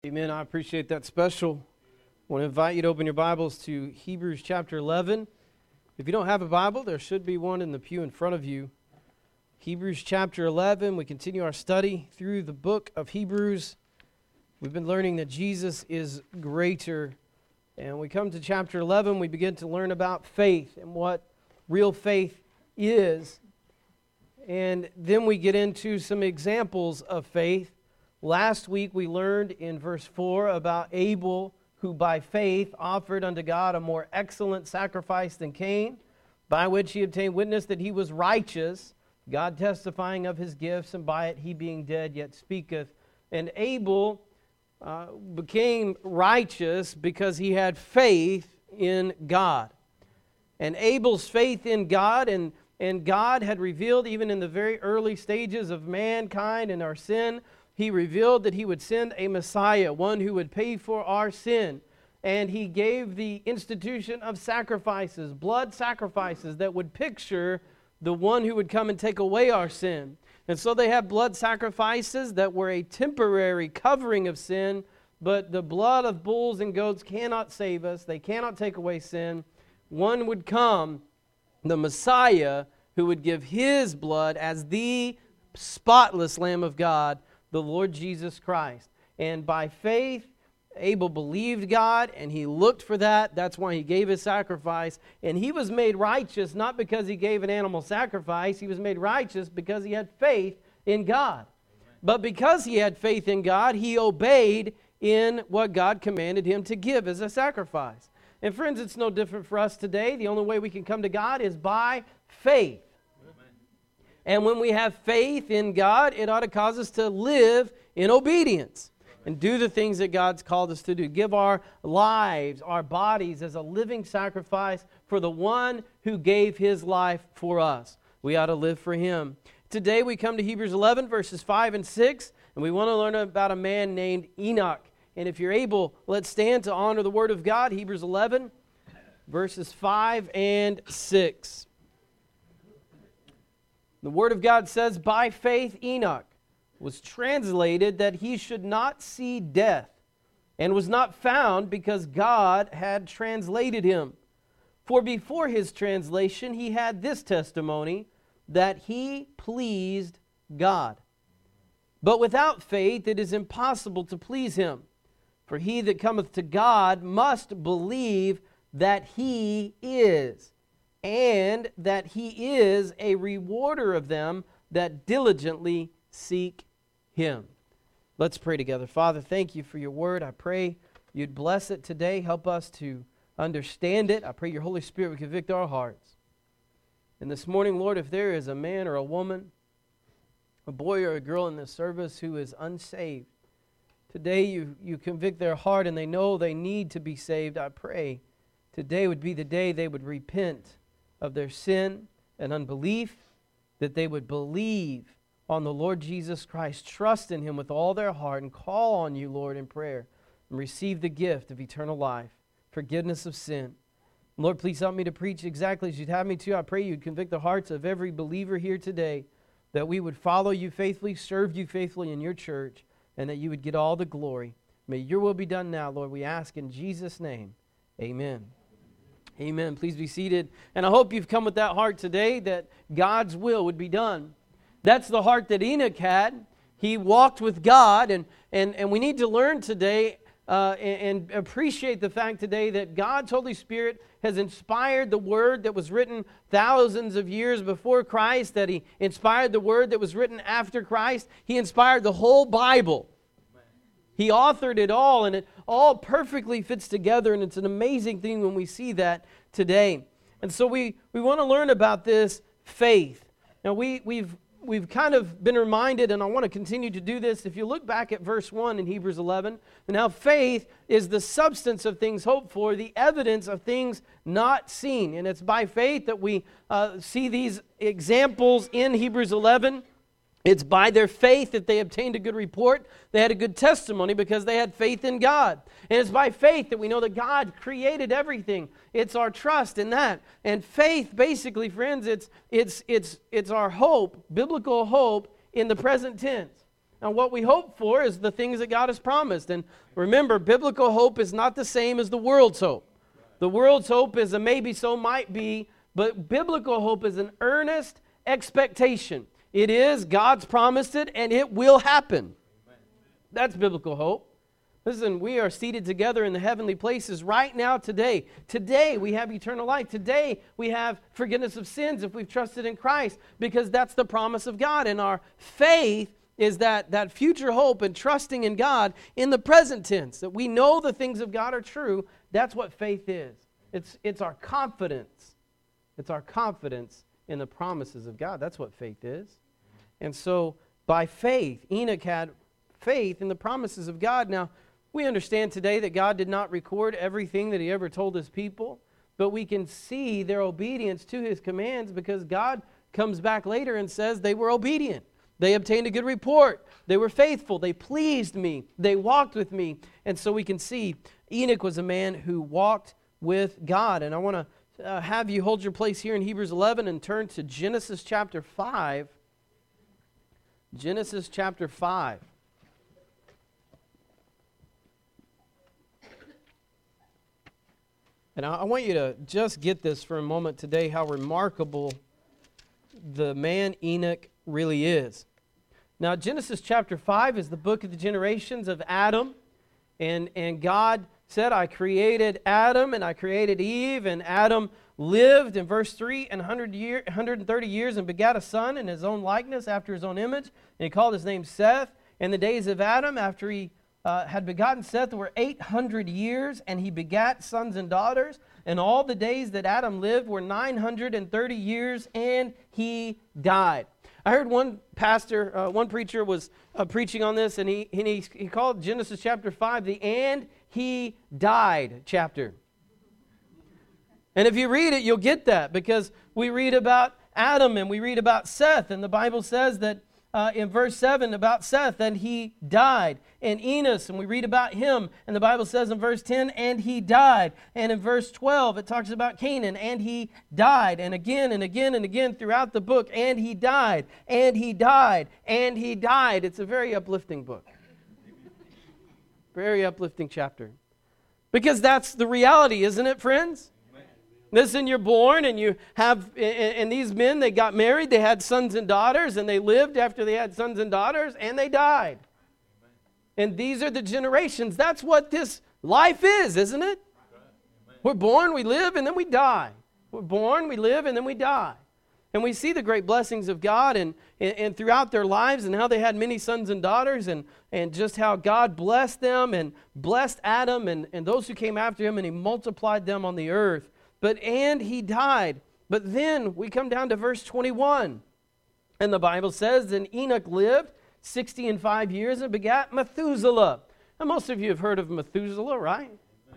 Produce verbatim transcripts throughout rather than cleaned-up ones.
Amen. I appreciate that special. I want to invite you to open your Bibles to Hebrews chapter eleven. If you don't have a Bible, there should be one in the pew in front of you. Hebrews chapter eleven, we continue our study through the book of Hebrews. We've been learning that Jesus is greater. And we come to chapter eleven, we begin to learn about faith and what real faith is. And then we get into some examples of faith. Last week we learned in verse four about Abel, who by faith offered unto God a more excellent sacrifice than Cain, by which he obtained witness that he was righteous, God testifying of his gifts, and by it he being dead yet speaketh. And Abel uh, became righteous because he had faith in God. And Abel's faith in God, and, and God had revealed even in the very early stages of mankind and our sin, He revealed that He would send a Messiah, one who would pay for our sin. And He gave the institution of sacrifices, blood sacrifices that would picture the one who would come and take away our sin. And so they have blood sacrifices that were a temporary covering of sin, but the blood of bulls and goats cannot save us. They cannot take away sin. One would come, the Messiah, who would give His blood as the spotless Lamb of God, the Lord Jesus Christ. And by faith, Abel believed God, and he looked for that. That's why he gave his sacrifice. And he was made righteous not because he gave an animal sacrifice. He was made righteous because he had faith in God. Amen. But because he had faith in God, he obeyed in what God commanded him to give as a sacrifice. And friends, it's no different for us today. The only way we can come to God is by faith. And when we have faith in God, it ought to cause us to live in obedience and do the things that God's called us to do. Give our lives, our bodies as a living sacrifice for the one who gave His life for us. We ought to live for Him. Today we come to Hebrews eleven, verses five and six, and we want to learn about a man named Enoch. And if you're able, let's stand to honor the Word of God. Hebrews eleven, verses five and six. The Word of God says, by faith Enoch was translated that he should not see death, and was not found because God had translated him. For before his translation he had this testimony, that he pleased God. But without faith it is impossible to please Him. For he that cometh to God must believe that He is, and that He is a rewarder of them that diligently seek Him. Let's pray together. Father, thank You for Your word. I pray You'd bless it today. Help us to understand it. I pray Your Holy Spirit would convict our hearts. And this morning, Lord, if there is a man or a woman, a boy or a girl in this service who is unsaved, today you, you convict their heart and they know they need to be saved. I pray today would be the day they would repent of their sin and unbelief, that they would believe on the Lord Jesus Christ, trust in Him with all their heart, and call on You, Lord, in prayer, and receive the gift of eternal life, forgiveness of sin. Lord, please help me to preach exactly as You'd have me to. I pray You'd convict the hearts of every believer here today, that we would follow You faithfully, serve You faithfully in Your church, and that You would get all the glory. May Your will be done now, Lord, we ask in Jesus' name. Amen. Amen. Please be seated. And I hope you've come with that heart today, that God's will would be done. That's the heart that Enoch had. He walked with God, and, and, and we need to learn today uh, and, and appreciate the fact today that God's Holy Spirit has inspired the Word that was written thousands of years before Christ, that He inspired the Word that was written after Christ. He inspired the whole Bible. He authored it all, and it all perfectly fits together, and it's an amazing thing when we see that today. And so we, we want to learn about this faith. Now, we, we've, we've kind of been reminded, and I want to continue to do this. If you look back at verse one in Hebrews eleven, and how faith is the substance of things hoped for, the evidence of things not seen. And it's by faith that we uh, see these examples in Hebrews eleven. It's by their faith that they obtained a good report. They had a good testimony because they had faith in God. And it's by faith that we know that God created everything. It's our trust in that. And faith, basically, friends, it's it's it's it's our hope, biblical hope in the present tense. Now, what we hope for is the things that God has promised. And remember, biblical hope is not the same as the world's hope. The world's hope is a maybe so, might be, but biblical hope is an earnest expectation. It is, God's promised it, and it will happen. That's biblical hope. Listen, we are seated together in the heavenly places right now today. Today we have eternal life. Today we have forgiveness of sins if we've trusted in Christ, because that's the promise of God. And our faith is that, that future hope and trusting in God in the present tense, that we know the things of God are true. That's what faith is. It's, it's our confidence. It's our confidence in the promises of God. That's what faith is. And so by faith, Enoch had faith in the promises of God. Now, we understand today that God did not record everything that he ever told his people, but we can see their obedience to his commands because God comes back later and says they were obedient. They obtained a good report. They were faithful. They pleased me. They walked with me. And so we can see Enoch was a man who walked with God. And I want to uh, have you hold your place here in Hebrews eleven and turn to Genesis chapter five. Genesis chapter five. And I want you to just get this for a moment today, how remarkable the man Enoch really is. Now, Genesis chapter five is the book of the generations of Adam. And, and God said, I created Adam and I created Eve. And Adam lived, in verse three, and one hundred year, one hundred thirty years and begat a son in his own likeness after his own image. And he called his name Seth. In the days of Adam, after he Uh, had begotten Seth, there were eight hundred years, and he begat sons and daughters. And all the days that Adam lived were nine hundred thirty years, and he died. I heard one pastor, uh, one preacher was uh, preaching on this, and he, and he he called Genesis chapter five the "and he died" chapter. And if you read it, you'll get that, because we read about Adam and we read about Seth, and the Bible says that Uh, in verse seven about Seth, and he died. And Enos, and we read about him, and the Bible says in verse ten, and he died. And in verse twelve, it talks about Canaan, and he died. And again and again and again throughout the book, and he died, and he died, and he died. It's a very uplifting book. Very uplifting chapter. Because that's the reality, isn't it, friends? Listen, you're born and you have, and these men, they got married, they had sons and daughters, and they lived after they had sons and daughters, and they died. And these are the generations. That's what this life is, isn't it? We're born, we live, and then we die. We're born, we live, and then we die. And we see the great blessings of God and, and, and throughout their lives, and how they had many sons and daughters, and, and just how God blessed them and blessed Adam and, and those who came after him, and he multiplied them on the earth. But and he died. But then we come down to verse twenty-one. And the Bible says, and Enoch lived sixty and five years and begat Methuselah. Now most of you have heard of Methuselah, right?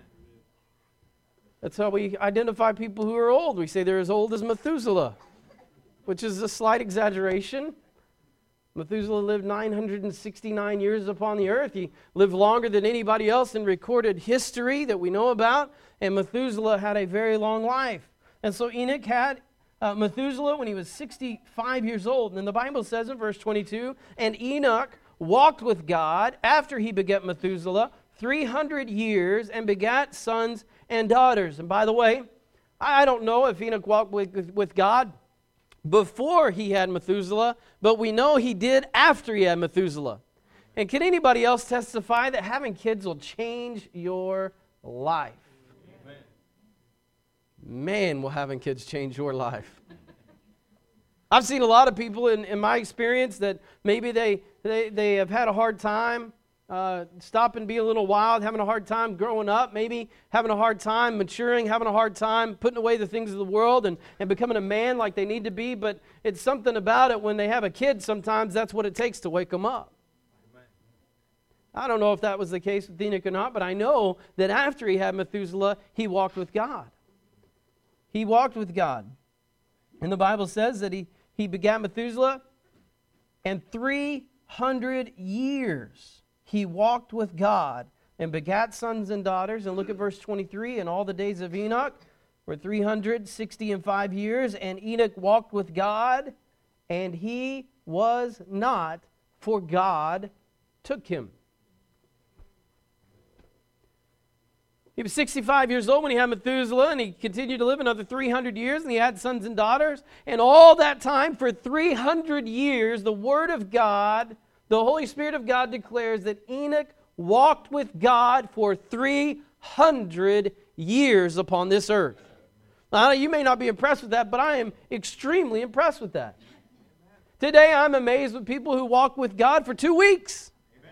That's how we identify people who are old. We say they're as old as Methuselah, which is a slight exaggeration. Methuselah lived nine hundred sixty-nine years upon the earth. He lived longer than anybody else in recorded history that we know about. And Methuselah had a very long life. And so Enoch had uh, Methuselah when he was sixty-five years old. And then the Bible says in verse twenty-two, and Enoch walked with God after he begat Methuselah three hundred years and begat sons and daughters. And by the way, I don't know if Enoch walked with, with, with God before he had Methuselah, but we know he did after he had Methuselah. And can anybody else testify that having kids will change your life? Amen. Man, will having kids change your life. I've seen a lot of people in, in my experience that maybe they, they, they have had a hard time uh, stopping, being a little wild, having a hard time growing up, maybe having a hard time maturing, having a hard time putting away the things of the world and, and becoming a man like they need to be. But it's something about it when they have a kid, sometimes that's what it takes to wake them up. Amen. I don't know if that was the case with Enoch or not, but I know that after he had Methuselah, he walked with God. He walked with God. And the Bible says that he, he begat Methuselah, and three hundred years he walked with God and begat sons and daughters. And look at verse twenty-three. And all the days of Enoch were three hundred sixty and five years. And Enoch walked with God, and he was not, for God took him. He was sixty-five years old when he had Methuselah, and he continued to live another three hundred years, and he had sons and daughters. And all that time, for three hundred years, the Word of God, the Holy Spirit of God declares that Enoch walked with God for three hundred years upon this earth. Now, you may not be impressed with that, but I am extremely impressed with that. Today, I'm amazed with people who walk with God for two weeks.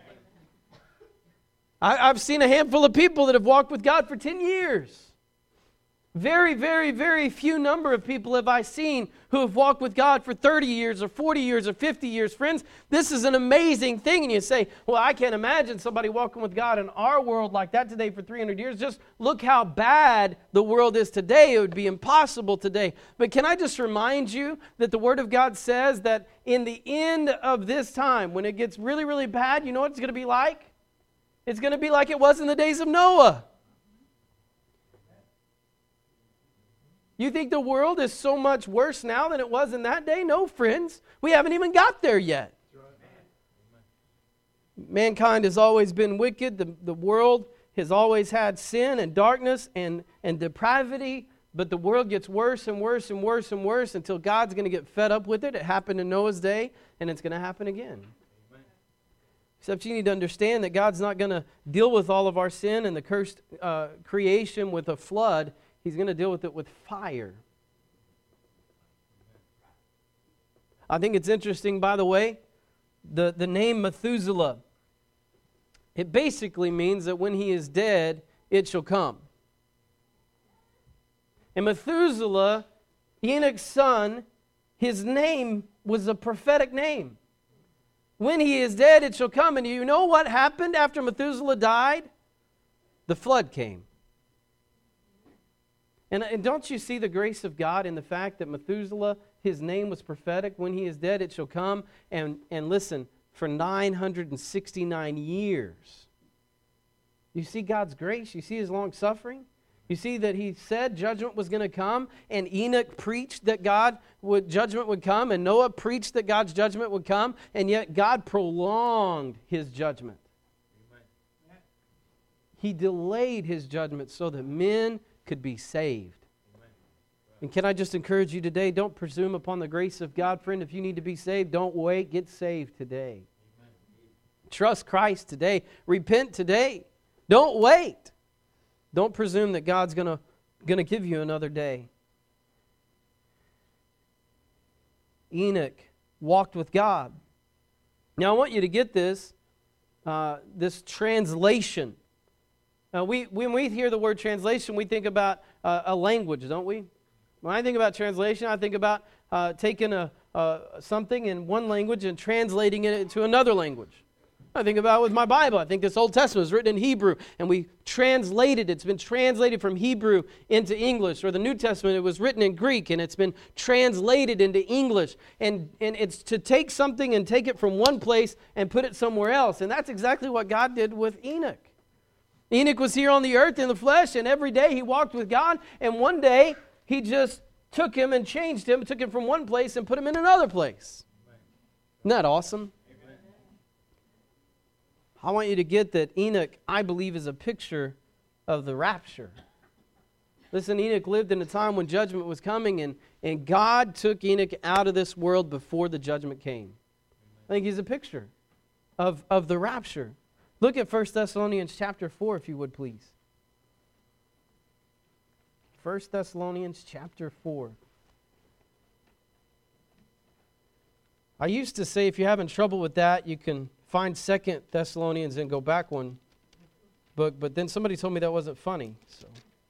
I, I've seen a handful of people that have walked with God for ten years. Very, very, very few number of people have I seen who have walked with God for thirty years or forty years or fifty years. Friends, this is an amazing thing. And you say, well, I can't imagine somebody walking with God in our world like that today for three hundred years. Just look how bad the world is today. It would be impossible today. But can I just remind you that the Word of God says that in the end of this time, when it gets really, really bad, you know what it's going to be like? It's going to be like it was in the days of Noah. You think the world is so much worse now than it was in that day? No, friends. We haven't even got there yet. Mankind has always been wicked. The, the world has always had sin and darkness and, and depravity. But the world gets worse and worse and worse and worse until God's going to get fed up with it. It happened in Noah's day, and it's going to happen again. Except you need to understand that God's not going to deal with all of our sin and the cursed uh, creation with a flood. He's going to deal with it with fire. I think it's interesting, by the way, the, the name Methuselah. It basically means that when he is dead, it shall come. And Methuselah, Enoch's son, his name was a prophetic name. When he is dead, it shall come. And you know what happened after Methuselah died? The flood came. And, and don't you see the grace of God in the fact that Methuselah, his name was prophetic? When he is dead, it shall come. And, and listen, for nine hundred sixty-nine years. You see God's grace? You see his long suffering? You see that he said judgment was going to come, and Enoch preached that God would judgment would come, and Noah preached that God's judgment would come, and yet God prolonged his judgment. Amen. He delayed his judgment so that men could be saved. Amen. And can I just encourage you today, don't presume upon the grace of God, friend. If you need to be saved, don't wait. Get saved today. Amen. Trust Christ today. Repent today. Don't wait. Don't presume that God's going to going to give you another day. Enoch walked with God. Now, I want you to get this, uh, this translation. Now, we, when we hear the word translation, we think about uh, a language, don't we? When I think about translation, I think about uh, taking a, uh, something in one language and translating it into another language. I think about it with my Bible. I think this Old Testament is written in Hebrew, and we translated it. It's been translated from Hebrew into English. Or the New Testament, it was written in Greek, and it's been translated into English. And, and it's to take something and take it from one place and put it somewhere else. And that's exactly what God did with Enoch. Enoch was here on the earth in the flesh, and every day he walked with God. And one day, he just took him and changed him, took him from one place and put him in another place. Isn't that awesome? I want you to get that Enoch, I believe, is a picture of the rapture. Listen, Enoch lived in a time when judgment was coming, and, and God took Enoch out of this world before the judgment came. I think he's a picture of, of the rapture. Look at First Thessalonians chapter four, if you would, please. First Thessalonians chapter four. I used to say if you're having trouble with that, you can find Second Thessalonians and go back one book, but then somebody told me that wasn't funny. So,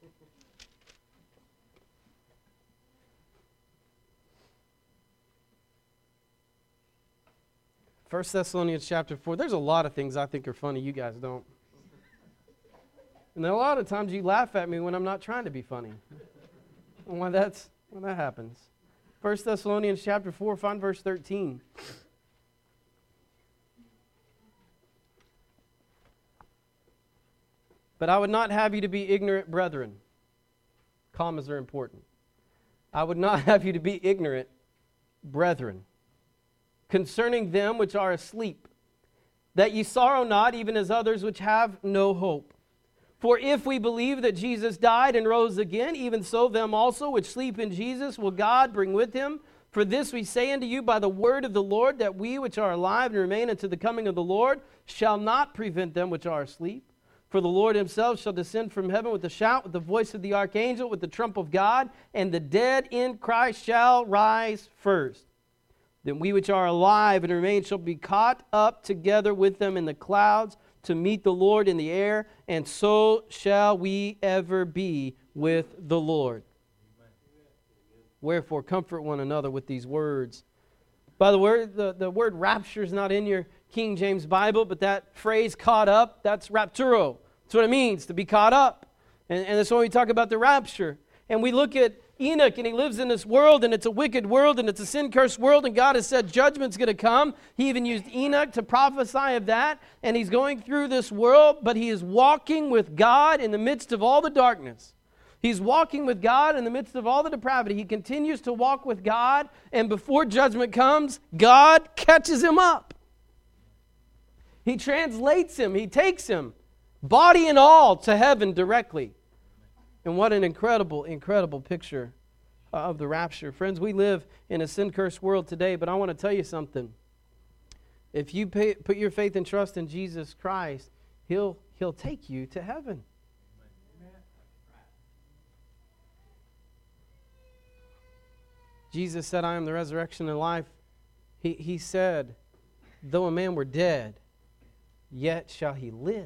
First Thessalonians chapter four. There's a lot of things I think are funny. You guys don't. And then a lot of times you laugh at me when I'm not trying to be funny. And why that's when that happens. First Thessalonians chapter four, find verse thirteen. But I would not have you to be ignorant, brethren. Commas are important. I would not have you to be ignorant, brethren, concerning them which are asleep, that ye sorrow not, even as others which have no hope. For if we believe that Jesus died and rose again, even so them also which sleep in Jesus will God bring with him. For this we say unto you by the word of the Lord, that we which are alive and remain unto the coming of the Lord shall not prevent them which are asleep. For the Lord himself shall descend from heaven with a shout, with the voice of the archangel, with the trump of God, and the dead in Christ shall rise first. Then we which are alive and remain shall be caught up together with them in the clouds to meet the Lord in the air, and so shall we ever be with the Lord. Wherefore comfort one another with these words. By the word, the, the word rapture is not in your King James Bible, but that phrase caught up, that's rapturo. That's what it means, to be caught up. And, and that's when we talk about the rapture. And we look at Enoch, and he lives in this world, and it's a wicked world, and it's a sin-cursed world, and God has said judgment's going to come. He even used Enoch to prophesy of that, and he's going through this world, but he is walking with God in the midst of all the darkness. He's walking with God in the midst of all the depravity. He continues to walk with God, and before judgment comes, God catches him up. He translates him. He takes him, body and all, to heaven directly. And what an incredible, incredible picture of the rapture. Friends, we live in a sin-cursed world today, but I want to tell you something. If you pay, put your faith and trust in Jesus Christ, He'll, he'll take you to heaven. Jesus said, I am the resurrection and life. He, he said, though a man were dead, yet shall he live.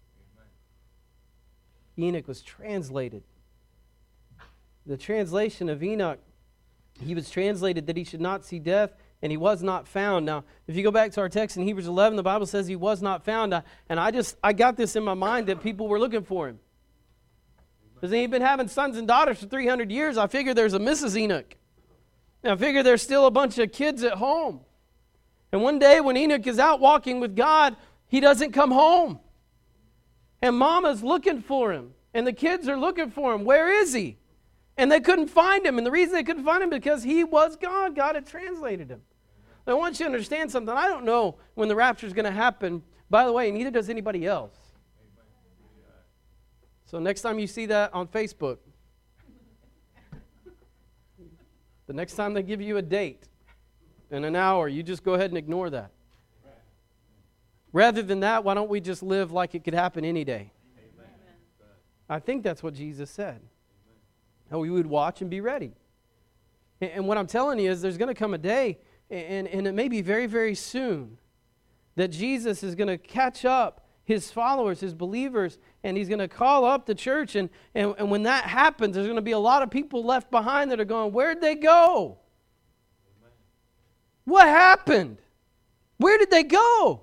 Enoch was translated. The translation of Enoch, he was translated that he should not see death, and he was not found. Now, if you go back to our text in Hebrews eleven, the Bible says he was not found. And I just, I got this in my mind that people were looking for him. Because he'd been having sons and daughters for three hundred years. I figure there's a Missus Enoch. And I figure there's still a bunch of kids at home. And one day when Enoch is out walking with God, he doesn't come home. And mama's looking for him. And the kids are looking for him. Where is he? And they couldn't find him. And the reason they couldn't find him is because he was gone. God had translated him. Now, I want you to understand something. I don't know when the rapture is going to happen. By the way, neither does anybody else. So next time you see that on Facebook, the next time they give you a date in an hour, you just go ahead and ignore that. Rather than that, why don't we just live like it could happen any day? Amen. I think that's what Jesus said. How we would watch and be ready. And, and what I'm telling you is there's going to come a day, and, and it may be very, very soon, that Jesus is going to catch up his followers, his believers, and he's going to call up the church. And, and, and when that happens, there's going to be a lot of people left behind that are going, where'd they go? Amen. What happened? Where did they go?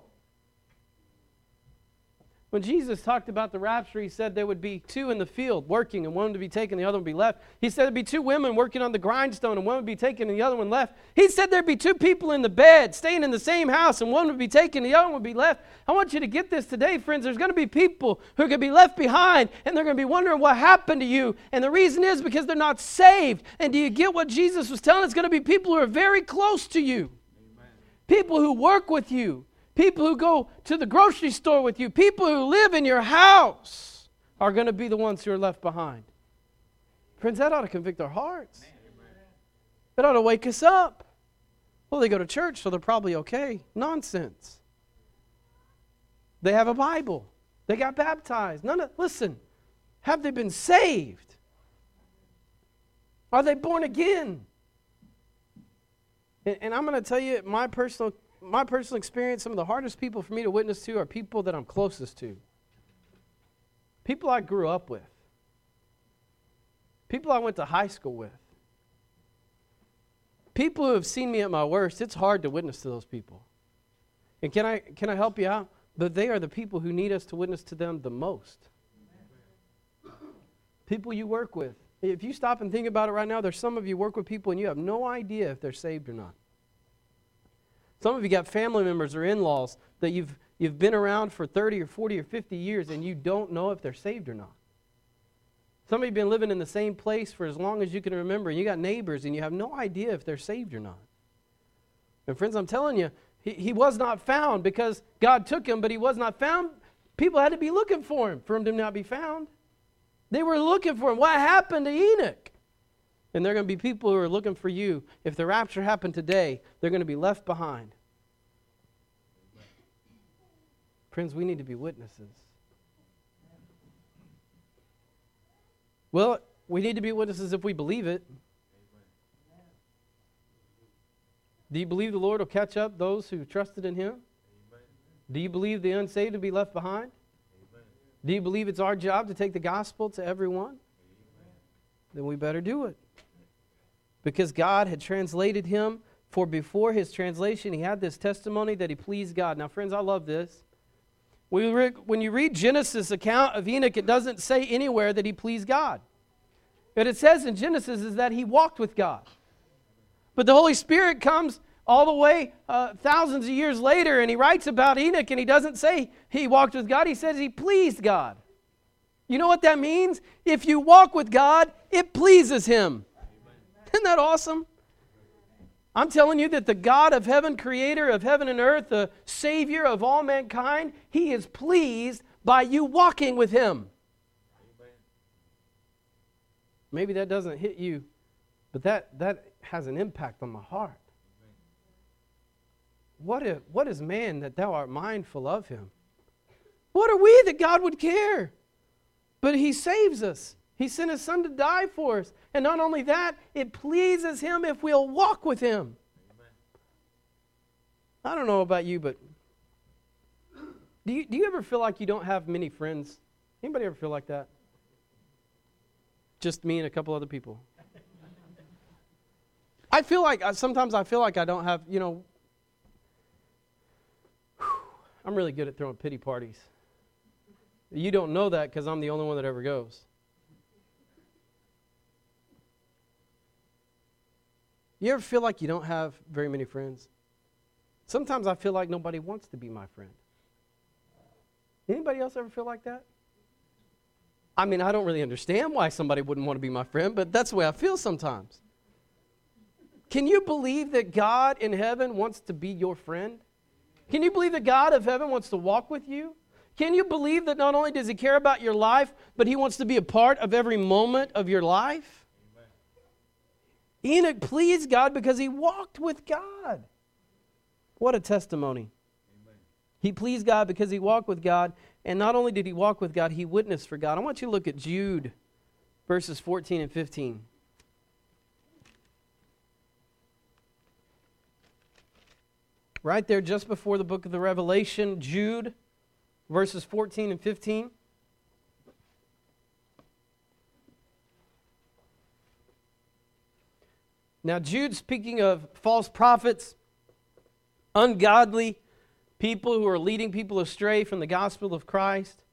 When Jesus talked about the rapture, he said there would be two in the field working, and one would be taken, the other would be left. He said there'd be two women working on the grindstone, and one would be taken, and the other one left. He said there'd be two people in the bed, staying in the same house, and one would be taken, the other one would be left. I want you to get this today, friends. There's going to be people who are going to be left behind, and they're going to be wondering what happened to you. And the reason is because they're not saved. And do you get what Jesus was telling? It's going to be people who are very close to you. Amen. People who work with you. People who go to the grocery store with you, people who live in your house are going to be the ones who are left behind. Friends, that ought to convict our hearts. It ought to wake us up. Well, they go to church, so they're probably okay. Nonsense. They have a Bible. They got baptized. None of, listen, have they been saved? Are they born again? And, and I'm going to tell you my personal My personal experience, some of the hardest people for me to witness to are people that I'm closest to. People I grew up with. People I went to high school with. People who have seen me at my worst. It's hard to witness to those people. And can I, can I help you out? But they are the people who need us to witness to them the most. People you work with. If you stop and think about it right now, there's some of you work with people and you have no idea if they're saved or not. Some of you got family members or in-laws that you've you've been around for thirty or forty or fifty years and you don't know if they're saved or not. Some of you have been living in the same place for as long as you can remember, and you got neighbors and you have no idea if they're saved or not. And friends, I'm telling you, He, he was not found because God took him, but he was not found. People had to be looking for him for him to not be found. They were looking for him. What happened to Enoch? And there are going to be people who are looking for you. If the rapture happened today, they're going to be left behind. Friends, we need to be witnesses. Well, we need to be witnesses if we believe it. Do you believe the Lord will catch up those who trusted in him? Do you believe the unsaved will be left behind? Do you believe it's our job to take the gospel to everyone? Then we better do it. Because God had translated him, for before his translation, he had this testimony that he pleased God. Now, friends, I love this. When you read Genesis' account of Enoch, it doesn't say anywhere that he pleased God. What it says in Genesis is that he walked with God. But the Holy Spirit comes all the way uh, thousands of years later, and he writes about Enoch, and he doesn't say he walked with God. He says he pleased God. You know what that means? If you walk with God, it pleases him. Isn't that awesome? I'm telling you that the God of heaven, creator of heaven and earth, the Savior of all mankind, he is pleased by you walking with him. Maybe that doesn't hit you, but that, that has an impact on my heart. What, if, what is man that thou art mindful of him? What are we that God would care? But he saves us. He sent his son to die for us. And not only that, it pleases him if we'll walk with him. Amen. I don't know about you, but do you, do you ever feel like you don't have many friends? Anybody ever feel like that? Just me and a couple other people. I feel like, sometimes I feel like I don't have, you know, I'm really good at throwing pity parties. You don't know that because I'm the only one that ever goes. You ever feel like you don't have very many friends? Sometimes I feel like nobody wants to be my friend. Anybody else ever feel like that? I mean, I don't really understand why somebody wouldn't want to be my friend, but that's the way I feel sometimes. Can you believe that God in heaven wants to be your friend? Can you believe that God of heaven wants to walk with you? Can you believe that not only does he care about your life, but he wants to be a part of every moment of your life? Enoch pleased God because he walked with God. What a testimony. Amen. He pleased God because he walked with God. And not only did he walk with God, he witnessed for God. I want you to look at Jude, verses fourteen and fifteen. Right there just before the book of the Revelation, Jude, verses fourteen and fifteen. Now, Jude, speaking of false prophets, ungodly people who are leading people astray from the gospel of Christ.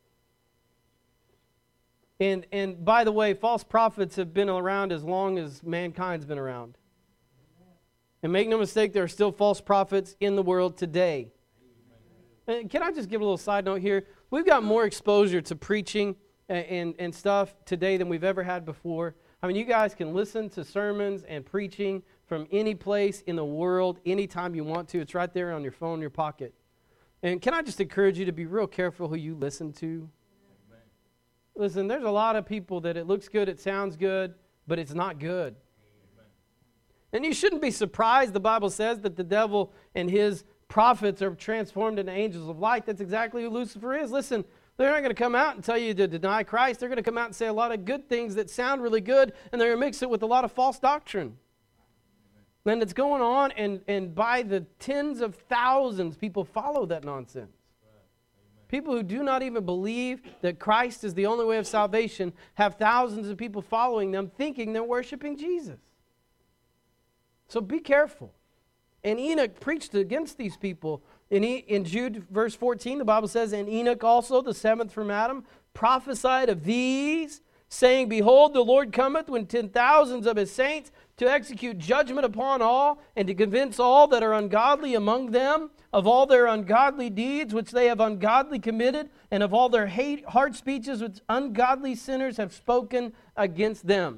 And, and by the way, false prophets have been around as long as mankind's been around. And make no mistake, there are still false prophets in the world today. And can I just give a little side note here? We've got more exposure to preaching and, and, and stuff today than we've ever had before. I mean, you guys can listen to sermons and preaching from any place in the world, anytime you want to. It's right there on your phone, in your pocket. And can I just encourage you to be real careful who you listen to? Amen. Listen, there's a lot of people that it looks good, it sounds good, but it's not good. Amen. And you shouldn't be surprised, the Bible says, that the devil and his prophets are transformed into angels of light. That's exactly who Lucifer is. Listen, they're not going to come out and tell you to deny Christ. They're going to come out and say a lot of good things that sound really good, and they're going to mix it with a lot of false doctrine. And it's going on, and, and by the tens of thousands, people follow that nonsense. People who do not even believe that Christ is the only way of salvation have thousands of people following them, thinking they're worshiping Jesus. So be careful. And Enoch preached against these people. In, e, in Jude verse fourteen, the Bible says, and Enoch also, the seventh from Adam, prophesied of these, saying, behold, the Lord cometh with ten thousands of his saints to execute judgment upon all, and to convince all that are ungodly among them of all their ungodly deeds which they have ungodly committed, and of all their hate, hard speeches which ungodly sinners have spoken against them.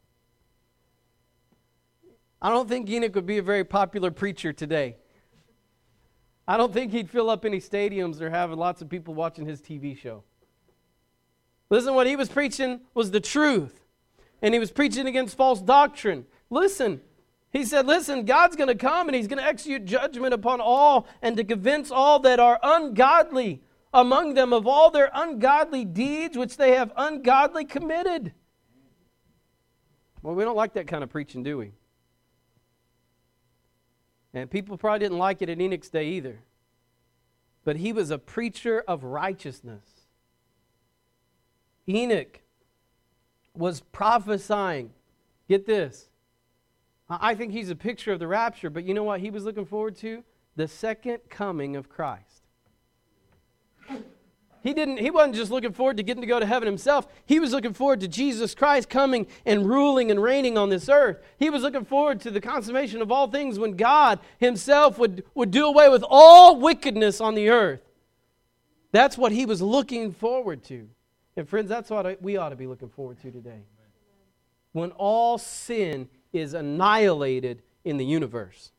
I don't think Enoch would be a very popular preacher today. I don't think he'd fill up any stadiums or have lots of people watching his T V show. Listen, what he was preaching was the truth. And he was preaching against false doctrine. Listen, he said, listen, God's going to come and he's going to execute judgment upon all and to convince all that are ungodly among them of all their ungodly deeds which they have ungodly committed. Well, we don't like that kind of preaching, do we? And people probably didn't like it at Enoch's day either. But he was a preacher of righteousness. Enoch was prophesying. Get this. I think he's a picture of the rapture, but you know what he was looking forward to? The second coming of Christ. He didn't, he wasn't just looking forward to getting to go to heaven himself. He was looking forward to Jesus Christ coming and ruling and reigning on this earth. He was looking forward to the consummation of all things when God himself would, would do away with all wickedness on the earth. That's what he was looking forward to. And friends, that's what we ought to be looking forward to today. When all sin is annihilated in the universe.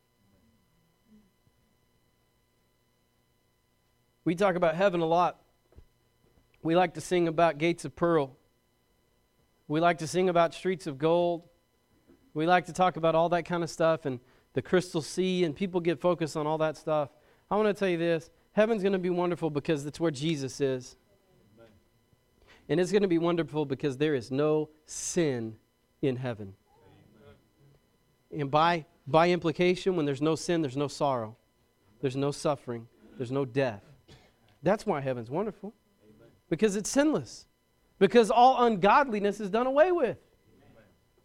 We talk about heaven a lot. We like to sing about gates of pearl. We like to sing about streets of gold. We like to talk about all that kind of stuff and the crystal sea, and people get focused on all that stuff. I want to tell you this. Heaven's going to be wonderful because that's where Jesus is. Amen. And it's going to be wonderful because there is no sin in heaven. Amen. And by, by implication, when there's no sin, there's no sorrow. There's no suffering. There's no death. That's why heaven's wonderful. Amen. Because it's sinless. Because all ungodliness is done away with. Amen.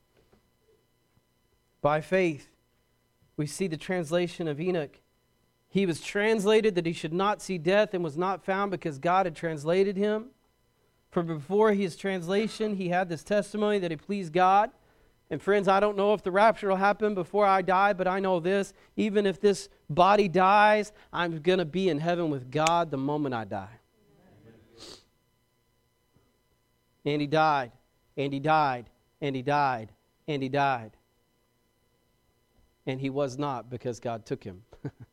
By faith, we see the translation of Enoch. He was translated that he should not see death and was not found because God had translated him. For before his translation, he had this testimony that he pleased God. And friends, I don't know if the rapture will happen before I die, but I know this. Even if this body dies, I'm going to be in heaven with God the moment I die. Amen. And he died, and he died, and he died, and he died. And he was not because God took him.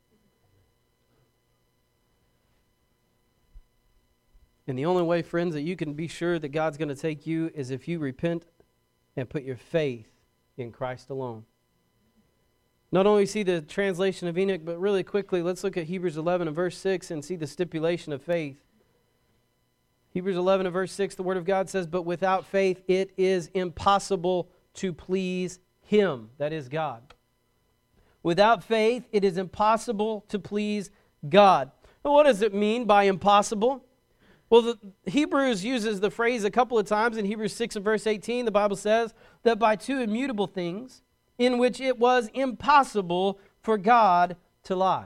And the only way, friends, that you can be sure that God's going to take you is if you repent and put your faith in Christ alone. Not only see the translation of Enoch, but really quickly, let's look at Hebrews eleven and verse six and see the stipulation of faith. Hebrews eleven and verse six, the Word of God says, "But without faith it is impossible to please Him," that is God. Without faith it is impossible to please God. Now, what does it mean by impossible? Well, the, Hebrews uses the phrase a couple of times. In Hebrews six and verse eighteen, the Bible says that by two immutable things in which it was impossible for God to lie.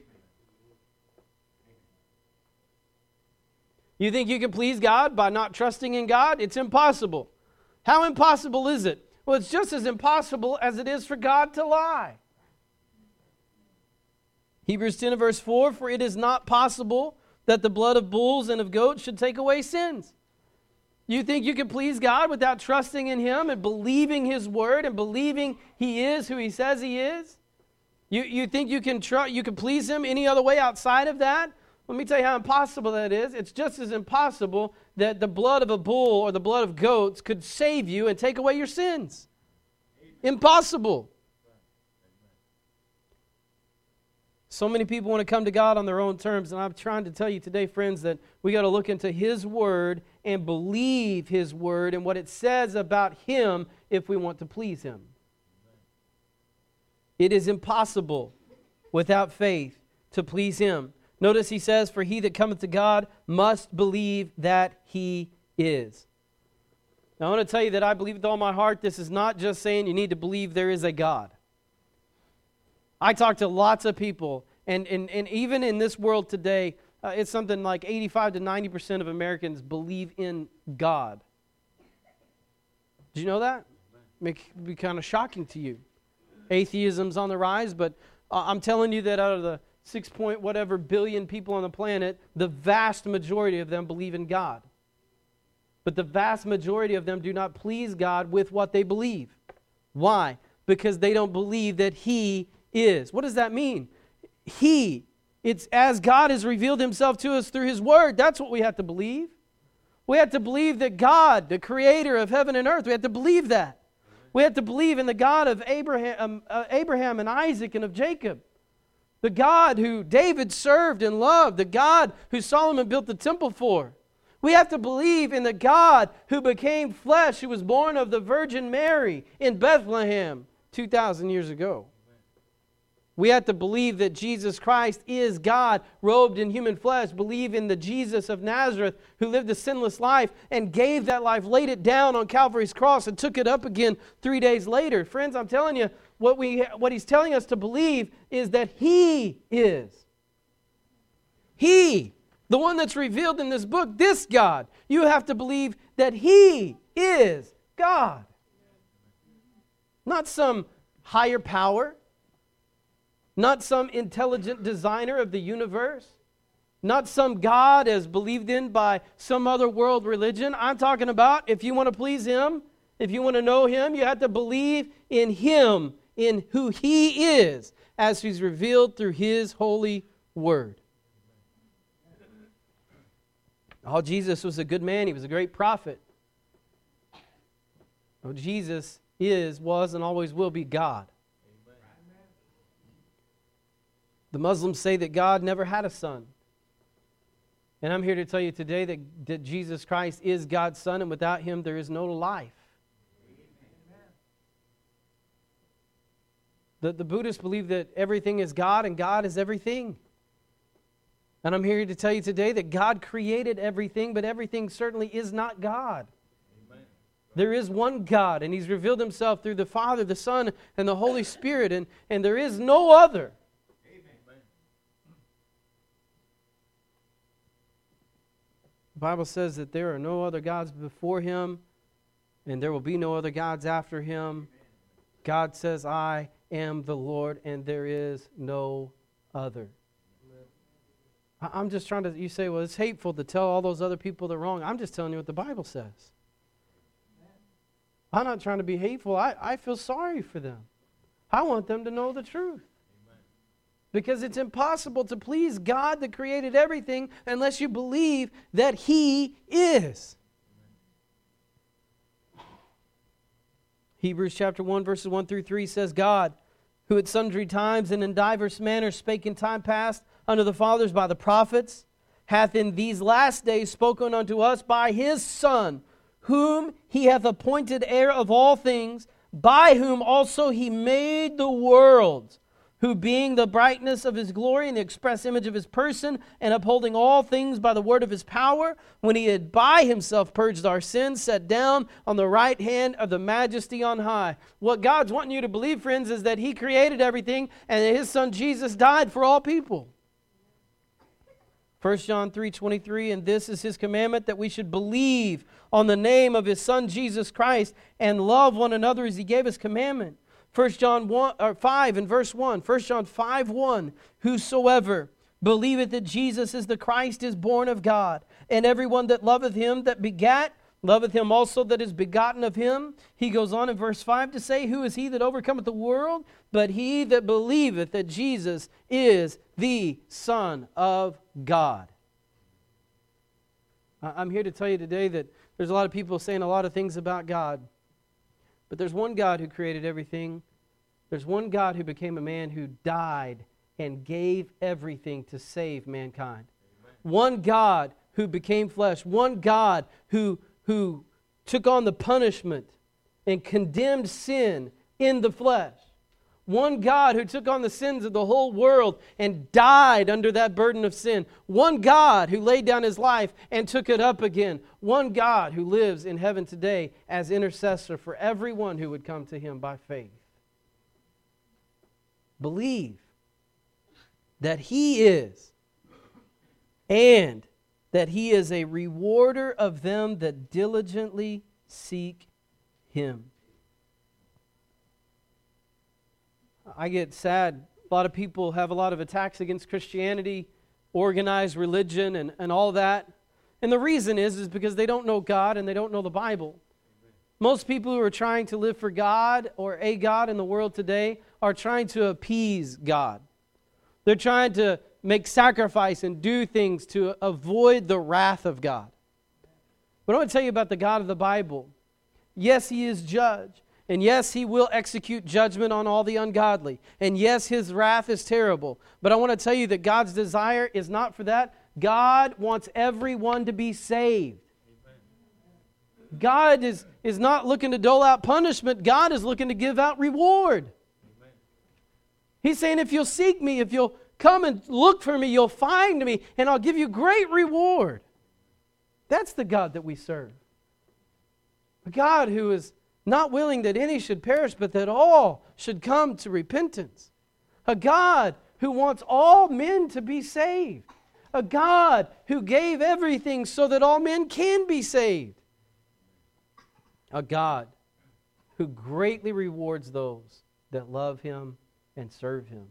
You think you can please God by not trusting in God? It's impossible. How impossible is it? Well, it's just as impossible as it is for God to lie. Hebrews ten and verse four, "For it is not possible that the blood of bulls and of goats should take away sins." You think you can please God without trusting in Him and believing His Word and believing He is who He says He is? You, you think you can tr- you can please Him any other way outside of that? Let me tell you how impossible that is. It's just as impossible that the blood of a bull or the blood of goats could save you and take away your sins. Impossible. So many people want to come to God on their own terms, and I'm trying to tell you today, friends, that we got to look into His Word and believe His Word and what it says about Him if we want to please Him. It is impossible without faith to please Him. Notice he says, "For he that cometh to God must believe that He is." Now I want to tell you that I believe with all my heart this is not just saying you need to believe there is a God. I talk to lots of people, and, and, and even in this world today, uh, it's something like eighty-five to ninety percent of Americans believe in God. Did you know that? It may be kind of shocking to you. Atheism's on the rise, but uh, I'm telling you that out of the six point whatever billion people on the planet, the vast majority of them believe in God. But the vast majority of them do not please God with what they believe. Why? Because they don't believe that He is. What does that mean? He It's as God has revealed himself to us through his word. That's what we have to believe. We have to believe that God, the creator of heaven and earth, we have to believe that. We have to believe in the God of Abraham, um, uh, Abraham and Isaac and of Jacob. The God who David served and loved. The God who Solomon built the temple for. We have to believe in the God who became flesh, who was born of the Virgin Mary in Bethlehem two thousand years ago. We have to believe that Jesus Christ is God, robed in human flesh. Believe in the Jesus of Nazareth who lived a sinless life and gave that life, laid it down on Calvary's cross and took it up again three days later. Friends, I'm telling you, what we what he's telling us to believe is that he is. He, the one that's revealed in this book, this God. You have to believe that he is God. Not some higher power. Not some intelligent designer of the universe. Not some God as believed in by some other world religion. I'm talking about if you want to please him, if you want to know him, you have to believe in him, in who he is, as he's revealed through his holy word. Oh, Jesus was a good man. He was a great prophet. Oh, Jesus is, was, and always will be God. The Muslims say that God never had a son. And I'm here to tell you today that, that Jesus Christ is God's Son, and without him there is no life. The, the Buddhists believe that everything is God and God is everything. And I'm here to tell you today that God created everything, but everything certainly is not God. Amen. There is one God, and he's revealed himself through the Father, the Son, and the Holy Spirit, and, and there is no other. The Bible says that there are no other gods before him, and there will be no other gods after him. God says, I am the Lord, and there is no other. I'm just trying to, you say, well, it's hateful to tell all those other people they're wrong. I'm just telling you what the Bible says. I'm not trying to be hateful. I, I feel sorry for them. I want them to know the truth. Because it's impossible to please God that created everything unless you believe that he is. Hebrews chapter one, verses one through three says, God, who at sundry times and in divers manners spake in time past unto the fathers by the prophets, hath in these last days spoken unto us by his Son, whom he hath appointed heir of all things, by whom also he made the worlds, who being the brightness of his glory and the express image of his person, and upholding all things by the word of his power, when he had by himself purged our sins, sat down on the right hand of the majesty on high. What God's wanting you to believe, friends, is that he created everything and that his Son Jesus died for all people. First John three twenty-three, and this is his commandment, that we should believe on the name of his Son Jesus Christ and love one another as he gave us commandment. First John one, or five and verse one. First John five one. Whosoever believeth that Jesus is the Christ is born of God. And everyone that loveth him that begat, loveth him also that is begotten of him. He goes on in verse five to say, who is he that overcometh the world? But he that believeth that Jesus is the Son of God. I'm here to tell you today that there's a lot of people saying a lot of things about God. But there's one God who created everything. There's one God who became a man who died and gave everything to save mankind. Amen. One God who became flesh. One God who, who took on the punishment and condemned sin in the flesh. One God who took on the sins of the whole world and died under that burden of sin. One God who laid down his life and took it up again. One God who lives in heaven today as intercessor for everyone who would come to him by faith. Believe that he is, and that he is a rewarder of them that diligently seek him. I get sad. A lot of people have a lot of attacks against Christianity, organized religion, and, and all that. And the reason is, is because they don't know God and they don't know the Bible. Most people who are trying to live for God or a God in the world today are trying to appease God. They're trying to make sacrifice and do things to avoid the wrath of God. But I want to tell you about the God of the Bible. Yes, He is judge. And yes, He will execute judgment on all the ungodly. And yes, His wrath is terrible. But I want to tell you that God's desire is not for that. God wants everyone to be saved. Amen. God is, is not looking to dole out punishment. God is looking to give out reward. Amen. He's saying, if you'll seek me, if you'll come and look for me, you'll find me, and I'll give you great reward. That's the God that we serve. A God who is not willing that any should perish, but that all should come to repentance. A God who wants all men to be saved. A God who gave everything so that all men can be saved. A God who greatly rewards those that love Him and serve Him.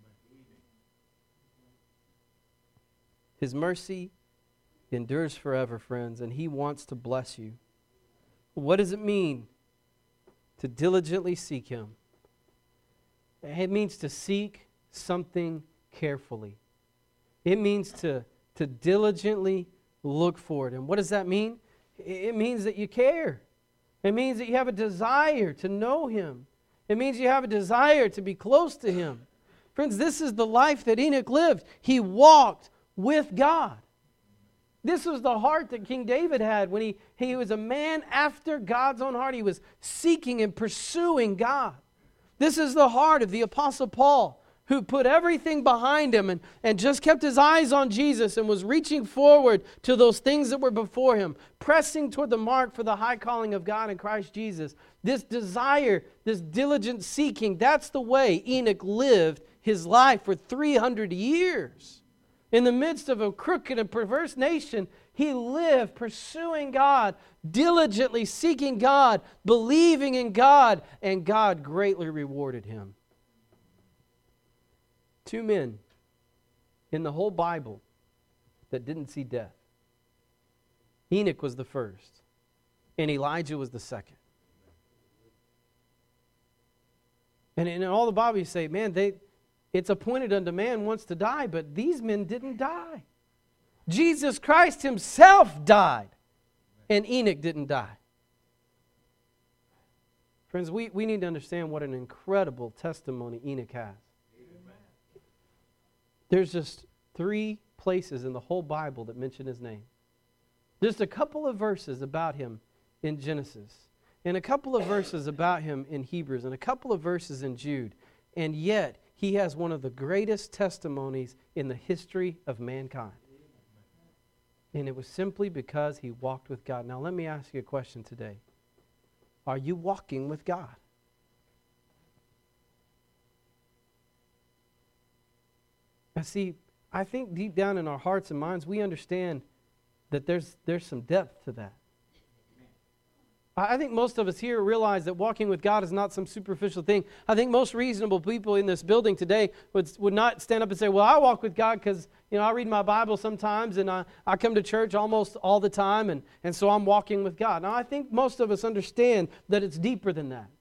His mercy endures forever, friends, and He wants to bless you. What does it mean to diligently seek Him? It means to seek something carefully. It means to, to diligently look for it. And what does that mean? It means that you care. It means that you have a desire to know Him. It means you have a desire to be close to Him. Friends, this is the life that Enoch lived. He walked with God. This was the heart that King David had when he, he was a man after God's own heart. He was seeking and pursuing God. This is the heart of the Apostle Paul, who put everything behind him and, and just kept his eyes on Jesus and was reaching forward to those things that were before him, pressing toward the mark for the high calling of God in Christ Jesus. This desire, this diligent seeking, that's the way Enoch lived his life for three hundred years. In the midst of a crooked and perverse nation, he lived pursuing God, diligently seeking God, believing in God, and God greatly rewarded him. Two men in the whole Bible that didn't see death. Enoch was the first, and Elijah was the second. And in all the Bible you say, man, they... it's appointed unto man once to die, but these men didn't die. Jesus Christ Himself died, and Enoch didn't die. Friends, we, we need to understand what an incredible testimony Enoch has. Amen. There's just three places in the whole Bible that mention his name. Just a couple of verses about him in Genesis, and a couple of verses about him in Hebrews, and a couple of verses in Jude, and yet he has one of the greatest testimonies in the history of mankind. And it was simply because he walked with God. Now let me ask you a question today. Are you walking with God? Now see, I think deep down in our hearts and minds, we understand that there's, there's some depth to that. I think most of us here realize that walking with God is not some superficial thing. I think most reasonable people in this building today would, would not stand up and say, well, I walk with God because, you know, I read my Bible sometimes and I, I come to church almost all the time and, and so I'm walking with God. Now, I think most of us understand that it's deeper than that.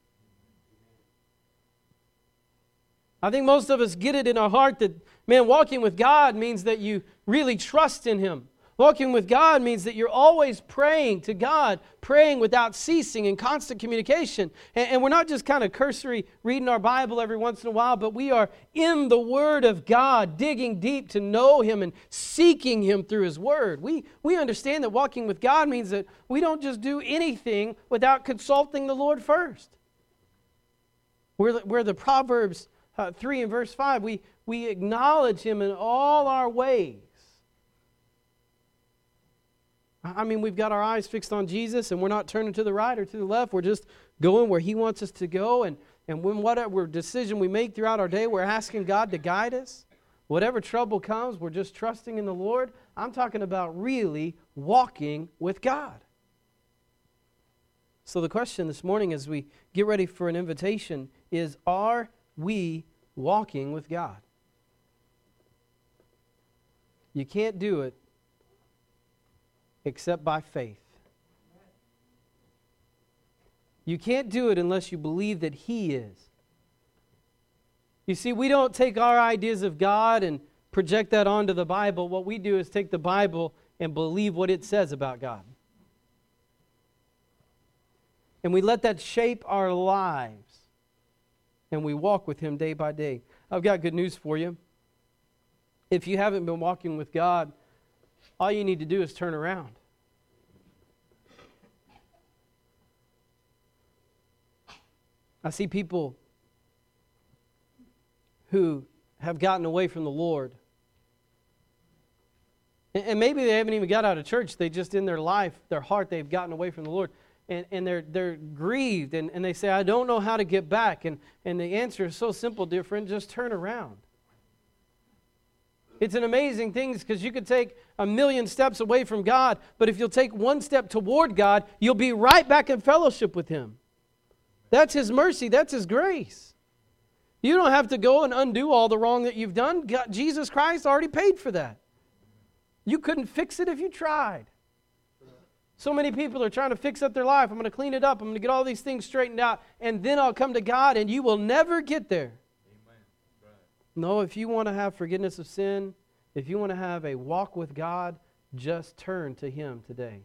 I think most of us get it in our heart that, man, walking with God means that you really trust in Him. Walking with God means that you're always praying to God, praying without ceasing in constant communication. And, and we're not just kind of cursory reading our Bible every once in a while, but we are in the Word of God, digging deep to know Him and seeking Him through His Word. We, we understand that walking with God means that we don't just do anything without consulting the Lord first. We're the, we're the Proverbs uh, three and verse five. We, we acknowledge Him in all our ways. I mean, we've got our eyes fixed on Jesus and we're not turning to the right or to the left. We're just going where He wants us to go. And, and when whatever decision we make throughout our day, we're asking God to guide us. Whatever trouble comes, we're just trusting in the Lord. I'm talking about really walking with God. So the question this morning as we get ready for an invitation is, are we walking with God? You can't do it except by faith. You can't do it unless you believe that He is. You see, we don't take our ideas of God and project that onto the Bible. What we do is take the Bible and believe what it says about God. And we let that shape our lives. And we walk with Him day by day. I've got good news for you. If you haven't been walking with God, all you need to do is turn around. I see people who have gotten away from the Lord. And maybe they haven't even got out of church. They just, in their life, their heart, they've gotten away from the Lord. And, and they're they're grieved. And, and they say, I don't know how to get back. And, and the answer is so simple, dear friend. Just turn around. It's an amazing thing because you could take a million steps away from God. But if you'll take one step toward God, you'll be right back in fellowship with Him. That's His mercy. That's His grace. You don't have to go and undo all the wrong that you've done. God, Jesus Christ already paid for that. You couldn't fix it if you tried. So many people are trying to fix up their life. I'm going to clean it up. I'm going to get all these things straightened out. And then I'll come to God, and you will never get there. Amen. Right. No, if you want to have forgiveness of sin, if you want to have a walk with God, just turn to Him today.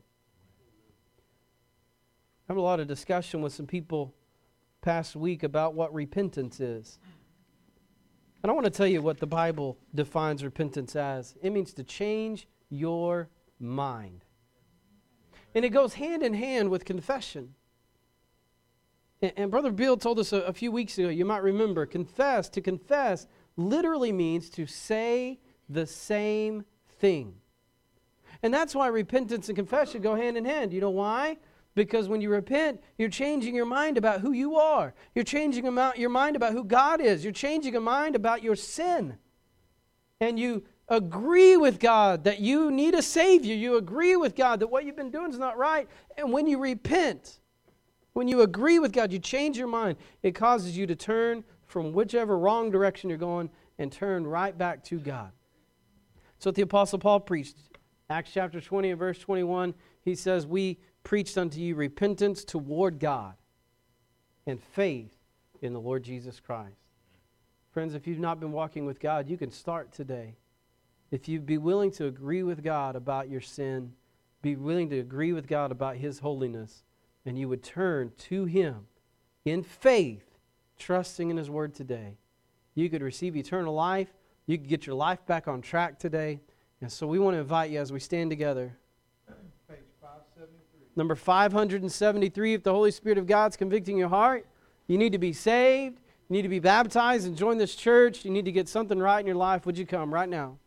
I have a lot of discussion with some people past week about what repentance is. And I want to tell you what the Bible defines repentance as. It means to change your mind. And it goes hand in hand with confession. And, and Brother Bill told us a, a few weeks ago, you might remember, confess, to confess literally means to say the same thing. And that's why repentance and confession go hand in hand. You know why? Because when you repent, you're changing your mind about who you are. You're changing your mind about who God is. You're changing your mind about your sin. And you agree with God that you need a Savior. You agree with God that what you've been doing is not right. And when you repent, when you agree with God, you change your mind. It causes you to turn from whichever wrong direction you're going and turn right back to God. So what the Apostle Paul preached. Acts chapter twenty and verse twenty-one, he says, we preached unto you repentance toward God and faith in the Lord Jesus Christ. Friends, if you've not been walking with God, you can start today. If you'd be willing to agree with God about your sin, be willing to agree with God about His holiness, and you would turn to Him in faith, trusting in His Word today, you could receive eternal life. You could get your life back on track today. And so we want to invite you as we stand together. Page five seventy-three. Number five hundred seventy-three, if the Holy Spirit of God's convicting your heart, you need to be saved, you need to be baptized and join this church, you need to get something right in your life, would you come right now?